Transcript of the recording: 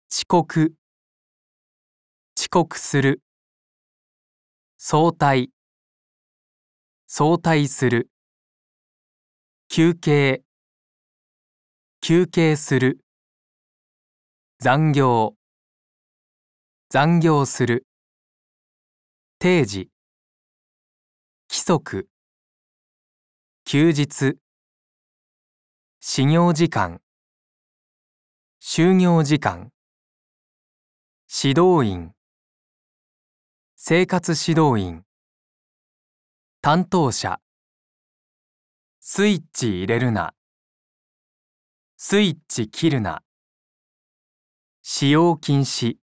遅刻、遅刻する。早退、早退する。休憩、休憩する。残業、残業する。定時、規則。休日、始業時間、就業時間。指導員、生活指導員。担当者、スイッチ入れるな、スイッチ切るな。使用禁止。